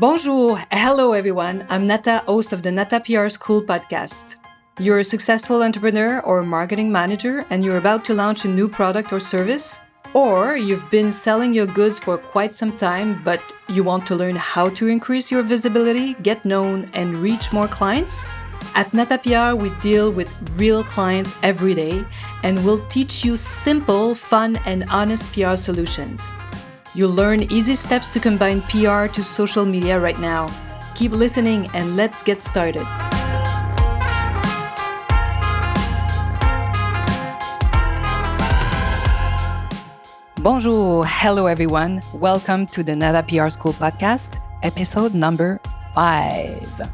Bonjour, hello everyone. I'm Nata, host of the Nata PR School podcast. You're a successful entrepreneur or marketing manager and you're about to launch a new product or service, or you've been selling your goods for quite some time, but you want to learn how to increase your visibility, get known, and reach more clients? At Nata PR, we deal with real clients every day and we'll teach you simple, fun, and honest PR solutions. You'll learn easy steps to combine PR to social media right now. Keep listening and let's get started. Bonjour, hello everyone. Welcome to the Nata PR School podcast, episode number 5.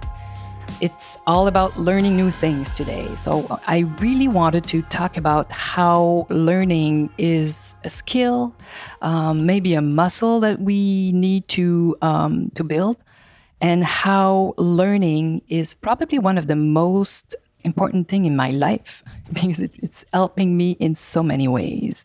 It's all about learning new things today. So I really wanted to talk about how learning is a skill, maybe a muscle that we need to build, and how learning is probably one of the most important thing in my life because it's helping me in so many ways.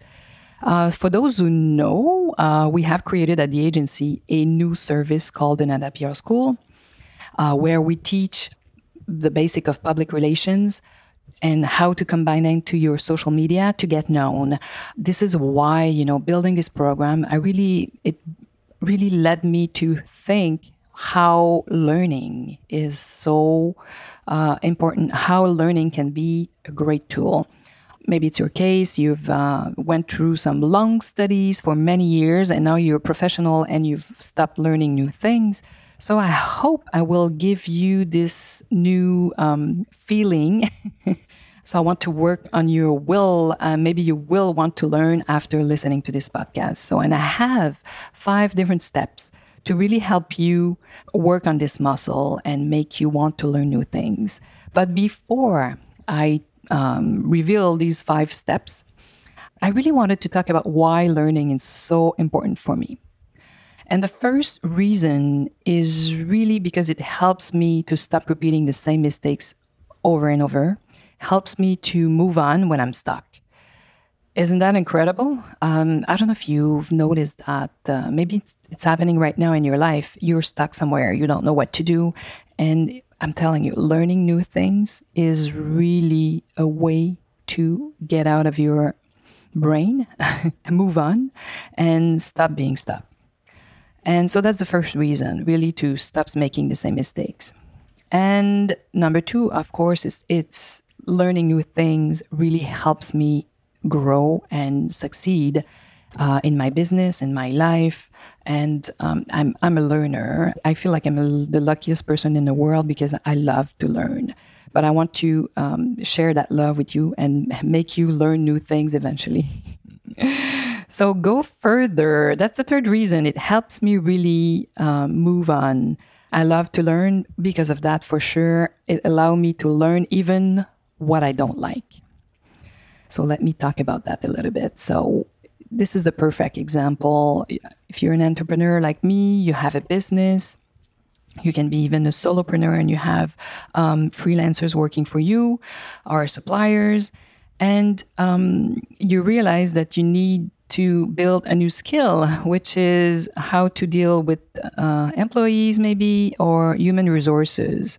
For those who know, we have created at the agency a new service called the Nata PR School, where we teach the basic of public relations and how to combine it to your social media to get known. This is why, building this program, it really led me to think how learning is so important, how learning can be a great tool. Maybe it's your case, you've went through some long studies for many years and now you're a professional and you've stopped learning new things. So I hope I will give you this new feeling. So I want to work on your will. Maybe you will want to learn after listening to this podcast. And I have 5 different steps to really help you work on this muscle and make you want to learn new things. But before I reveal these 5 steps, I really wanted to talk about why learning is so important for me. And the first reason is really because it helps me to stop repeating the same mistakes over and over, helps me to move on when I'm stuck. Isn't that incredible? I don't know if you've noticed that maybe it's happening right now in your life. You're stuck somewhere, you don't know what to do. And I'm telling you, learning new things is really a way to get out of your brain, move on, and stop being stuck. And so that's the first reason, really, to stop making the same mistakes. And number 2, of course, it's learning new things really helps me grow and succeed in my business, in my life. And I'm a learner. I feel like I'm the luckiest person in the world because I love to learn. But I want to share that love with you and make you learn new things eventually. So go further. That's the third reason. It helps me really move on. I love to learn because of that, for sure. It allows me to learn even what I don't like. So let me talk about that a little bit. So this is the perfect example. If you're an entrepreneur like me, you have a business. You can be even a solopreneur and you have freelancers working for you or suppliers. And you realize that you need to build a new skill, which is how to deal with employees maybe or human resources.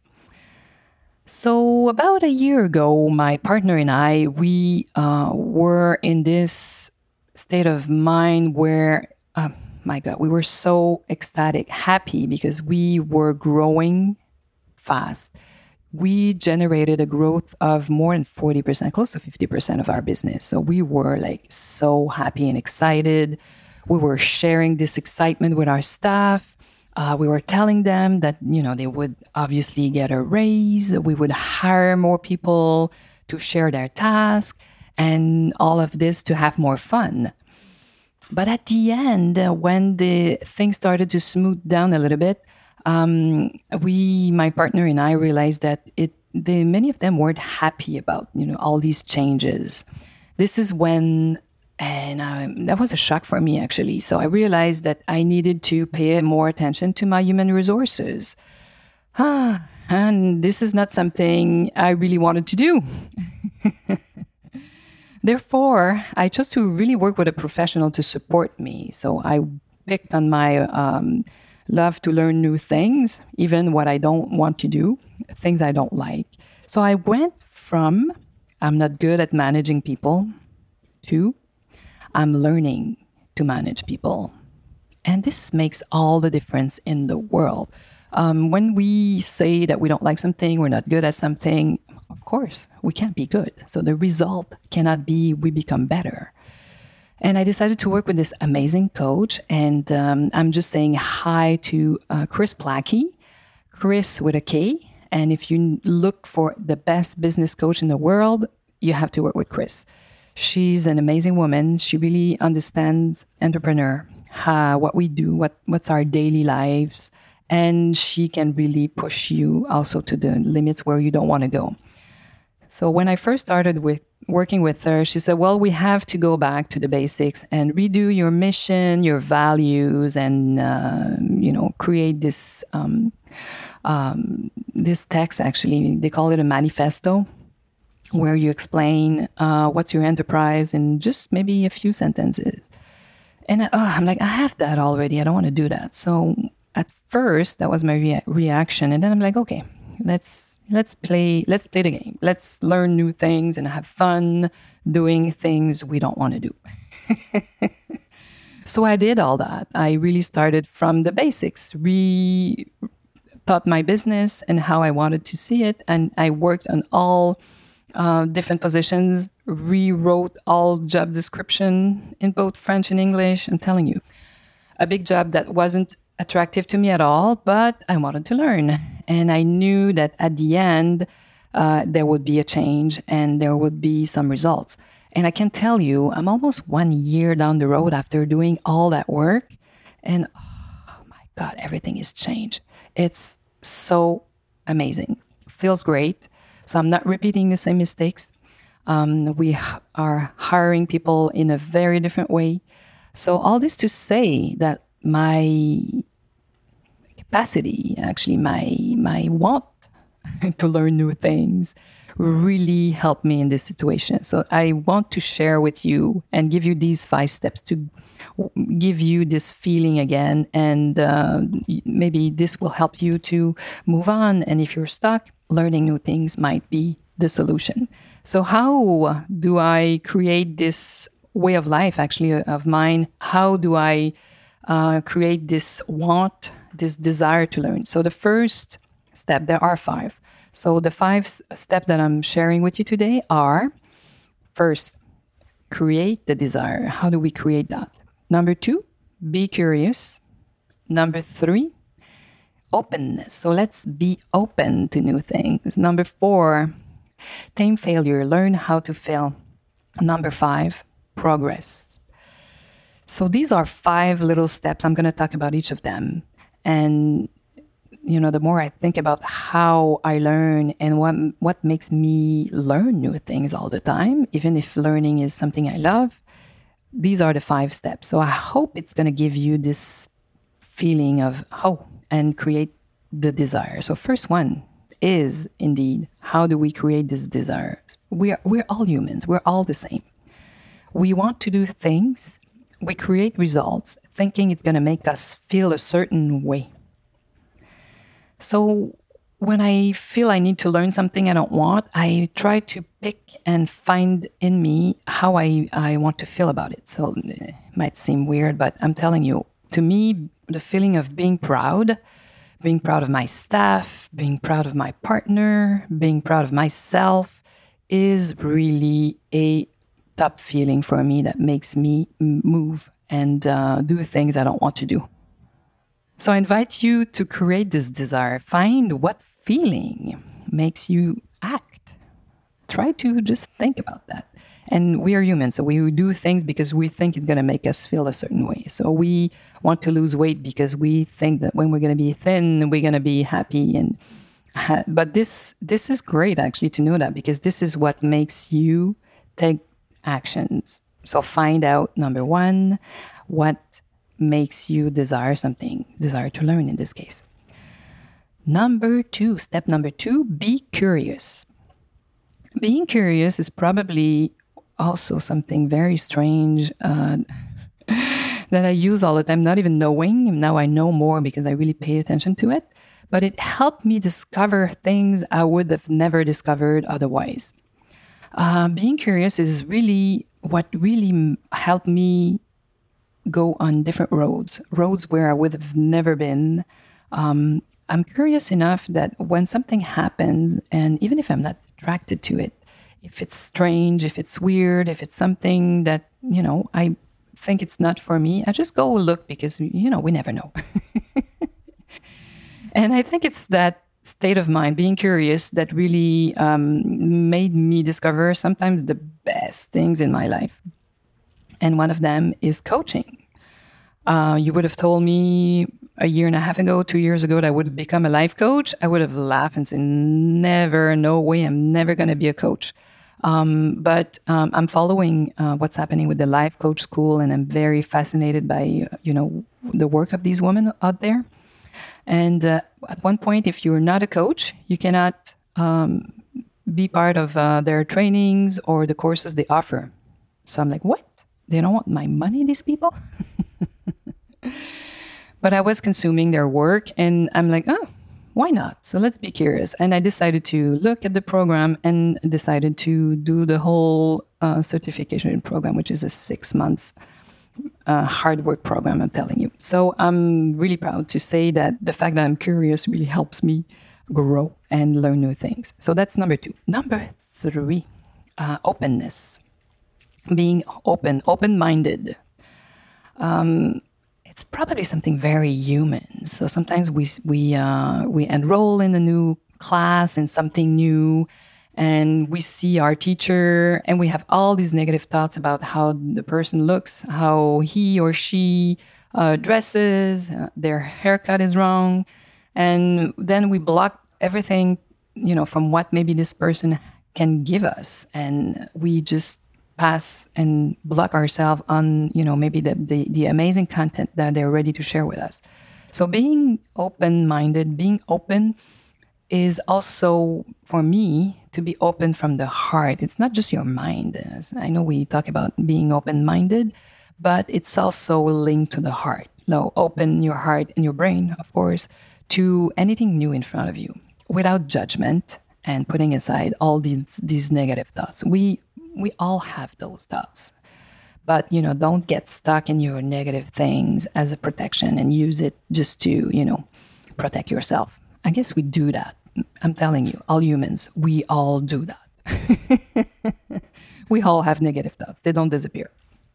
So about a year ago, my partner and I, we were in this state of mind where, my God, we were so ecstatic, happy because we were growing fast. We generated a growth of more than 40%, close to 50% of our business. So we were like so happy and excited. We were sharing this excitement with our staff. We were telling them that, they would obviously get a raise. We would hire more people to share their tasks and all of this to have more fun. But at the end, when the things started to smooth down a little bit, my partner and I realized that many of them weren't happy about, all these changes. This is when, and that was a shock for me actually. So I realized that I needed to pay more attention to my human resources. And this is not something I really wanted to do. Therefore, I chose to really work with a professional to support me. So I picked on my love to learn new things, even what I don't want to do, things I don't like. So I went from I'm not good at managing people to I'm learning to manage people. And this makes all the difference in the world. When we say that we don't like something, we're not good at something, of course, we can't be good. So the result cannot be we become better. And I decided to work with this amazing coach. And I'm just saying hi to Chris Plackey, Chris with a K. And if you look for the best business coach in the world, you have to work with Chris. She's an amazing woman. She really understands entrepreneur, what we do, what's our daily lives. And she can really push you also to the limits where you don't want to go. So when I first started with working with her, she said, well, we have to go back to the basics and redo your mission, your values, and, create this this text, actually. They call it a manifesto, where you explain what's your enterprise in just maybe a few sentences. And I'm like, I have that already. I don't want to do that. So at first, that was my reaction. And then I'm like, okay, let's play the game. Let's learn new things and have fun doing things we don't want to do. So I did all that. I really started from the basics, thought my business and how I wanted to see it. And I worked on all different positions, rewrote all job description in both French and English. I'm telling you, a big job that wasn't attractive to me at all, but I wanted to learn. And I knew that at the end, there would be a change and there would be some results. And I can tell you, I'm almost 1 year down the road after doing all that work. And oh my God, everything is changed. It's so amazing. Feels great. So I'm not repeating the same mistakes. We are hiring people in a very different way. So all this to say that my capacity, actually my want to learn new things really helped me in this situation. So I want to share with you and give you these 5 steps to give you this feeling again. And maybe this will help you to move on. And if you're stuck, learning new things might be the solution. So how do I create this way of life, actually, of mine? How do I create this want, this desire to learn? So the first step, there are 5. So the 5 steps that I'm sharing with you today are, first, create the desire. How do we create that? Number 2, be curious. Number 3, openness. So let's be open to new things. Number 4, tame failure. Learn how to fail. Number 5, progress. So these are 5 little steps. I'm going to talk about each of them. And the more I think about how I learn and what makes me learn new things all the time, even if learning is something I love, these are the 5 steps. So I hope it's going to give you this feeling of, and create the desire. So first one is indeed, how do we create this desire? We're all humans. We're all the same. We want to do things. We create results thinking it's going to make us feel a certain way. So when I feel I need to learn something I don't want, I try to pick and find in me how I want to feel about it. So it might seem weird, but I'm telling you, to me, the feeling of being proud of my staff, being proud of my partner, being proud of myself is really a top feeling for me that makes me move and do things I don't want to do. So I invite you to create this desire. Find what feeling makes you act. Try to just think about that. And we are humans, so we do things because we think it's going to make us feel a certain way. So we want to lose weight because we think that when we're going to be thin, we're going to be happy. But this is great, actually, to know that, because this is what makes you take actions. So find out, number 1, what makes you desire something, desire to learn in this case. Step number 2, be curious. Being curious is probably also something very strange that that I use all the time, not even knowing. Now I know more because I really pay attention to it. But it helped me discover things I would have never discovered otherwise. Being curious is really what really helped me go on different roads where I would have never been. I'm curious enough that when something happens, and even if I'm not attracted to it, if it's strange, if it's weird, if it's something that, I think it's not for me, I just go look because, we never know. And I think it's that state of mind, being curious, that really made me discover sometimes the best things in my life. And one of them is coaching. You would have told me a year and a half ago, 2 years ago, that I would become a life coach. I would have laughed and said, never, no way, I'm never going to be a coach. But I'm following what's happening with the life coach school, and I'm very fascinated by, the work of these women out there. And at one point, if you're not a coach, you cannot be part of their trainings or the courses they offer. So I'm like, what? They don't want my money, these people? But I was consuming their work, and I'm like, oh, why not? So let's be curious. And I decided to look at the program and decided to do the whole certification program, which is a 6 months hard work program, I'm telling you. So I'm really proud to say that the fact that I'm curious really helps me grow and learn new things. So that's number 2. Number 3, openness. Being open-minded. It's probably something very human. So sometimes we enroll in a new class, in something new, and we see our teacher and we have all these negative thoughts about how the person looks, how he or she dresses, their haircut is wrong. And then we block everything, from what maybe this person can give us. And we just pass and block ourselves on, maybe the amazing content that they're ready to share with us. So being open-minded, being open is also, for me, to be open from the heart. It's not just your mind. I know we talk about being open-minded, but it's also linked to the heart. Now, open your heart and your brain, of course, to anything new in front of you without judgment and putting aside all these negative thoughts. We all have those thoughts. But, don't get stuck in your negative things as a protection and use it just to, protect yourself. I guess we do that. I'm telling you, all humans, we all do that. We all have negative thoughts. They don't disappear.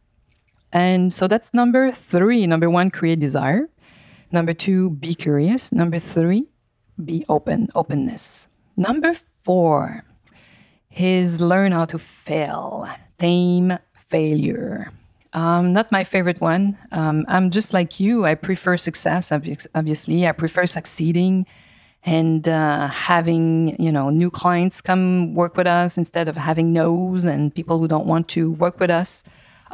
And so that's number 3. Number 1, create desire. Number 2, be curious. Number 3, be openness. Number 4 is learn how to fail. Tame failure. Not my favorite one. I'm just like you. I prefer success, obviously. I prefer succeeding and having, new clients come work with us instead of having no's and people who don't want to work with us.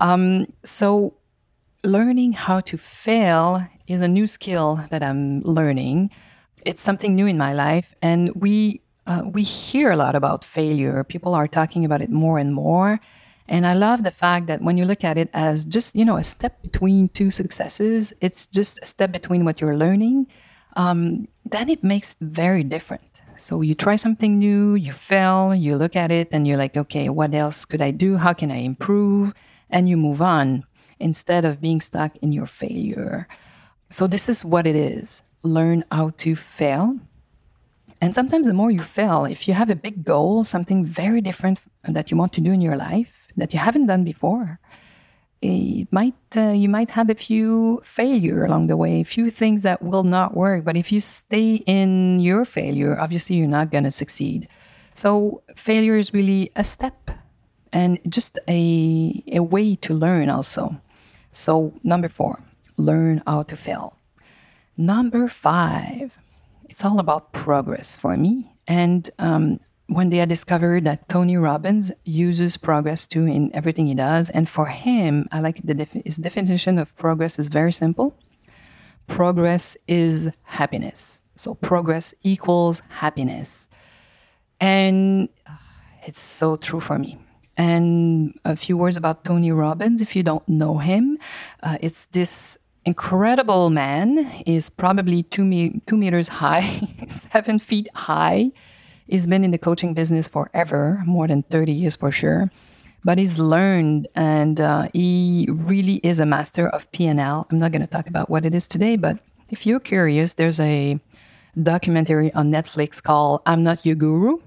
So learning how to fail is a new skill that I'm learning. It's something new in my life. And we hear a lot about failure. People are talking about it more and more. And I love the fact that when you look at it as just, a step between 2 successes, it's just a step between what you're learning, then it makes it very different. So you try something new, you fail, you look at it and you're like, okay, what else could I do? How can I improve? And you move on instead of being stuck in your failure. So this is what it is. Learn how to fail. And sometimes the more you fail, if you have a big goal, something very different that you want to do in your life that you haven't done before, you might have a few failure along the way, a few things that will not work. But if you stay in your failure, obviously you're not going to succeed. So failure is really a step and just a way to learn also. So number 4, learn how to fail. Number 5, it's all about progress for me. And one day I discovered that Tony Robbins uses progress too in everything he does. And for him, I like his definition of progress is very simple. Progress is happiness. So progress equals happiness. And it's so true for me. And a few words about Tony Robbins, if you don't know him. It's this incredible man. He's probably 2 meters high, 7 feet high. He's been in the coaching business forever, more than 30 years for sure. But he's learned, and he really is a master of PNL. I'm not going to talk about what it is today, but if you're curious, there's a documentary on Netflix called I'm Not Your Guru.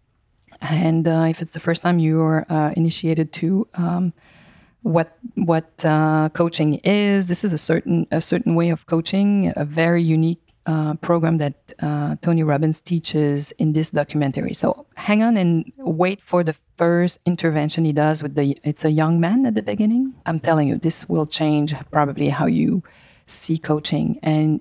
And if it's the first time you're initiated to what coaching is, this is a certain way of coaching, a very unique program that Tony Robbins teaches in this documentary. So hang on and wait for the first intervention he does it's a young man at the beginning. I'm telling you, this will change probably how you see coaching. And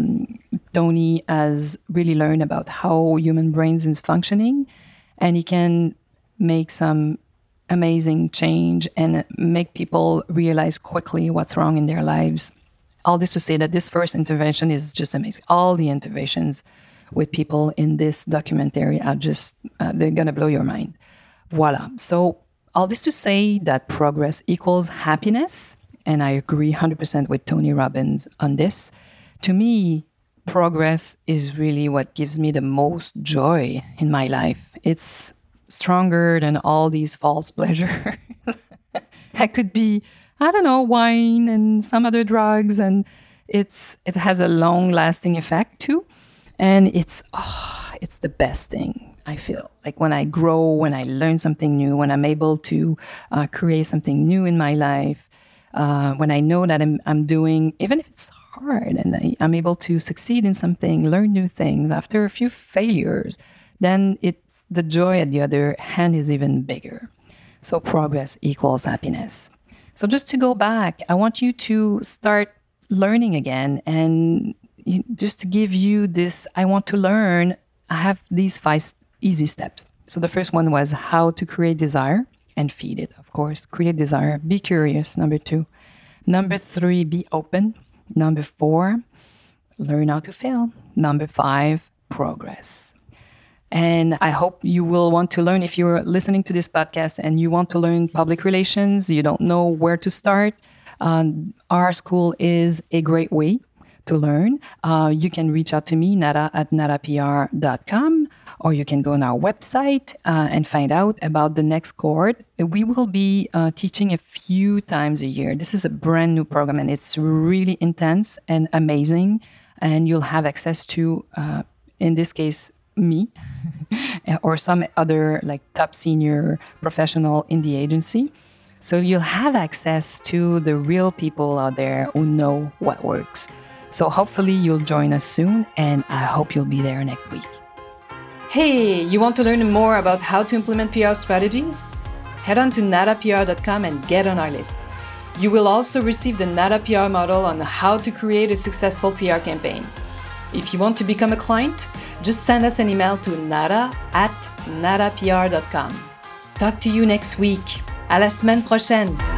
Tony has really learned about how human brains is functioning, and he can make some amazing change and make people realize quickly what's wrong in their lives. All this to say that this first intervention is just amazing. All the interventions with people in this documentary are just, they're going to blow your mind. Voila. So all this to say that progress equals happiness. And I agree 100% with Tony Robbins on this. To me, progress is really what gives me the most joy in my life. It's stronger than all these false pleasures. That could be, I don't know, wine and some other drugs. And it has a long-lasting effect too. And it's the best thing, I feel. Like when I grow, when I learn something new, when I'm able to create something new in my life, when I know that I'm doing, even if it's hard, and I'm able to succeed in something, learn new things after a few failures, then the joy at the other hand is even bigger. So progress equals happiness. So just to go back, I want you to start learning again. And just to give you this, I want to learn, I have these 5 easy steps. So the first one was how to create desire and feed it, of course. Create desire, be curious, number 2. Number 3, be open. Number 4, learn how to fail. Number 5, progress. And I hope you will want to learn, if you're listening to this podcast and you want to learn public relations, you don't know where to start, our school is a great way to learn. You can reach out to me, nada@nadapr.com, or you can go on our website and find out about the next cohort. We will be teaching a few times a year. This is a brand new program, and it's really intense and amazing. And you'll have access to, in this case, me or some other like top senior professional in the agency. So you'll have access to the real people out there who know what works. So hopefully you'll join us soon, and I hope you'll be there next week. Hey, you want to learn more about how to implement PR strategies? Head on to nadapr.com and get on our list. You will also receive the Nada PR model on how to create a successful PR campaign. If you want to become a client, just send us an email to nada@nadapr.com. Talk to you next week. À la semaine prochaine.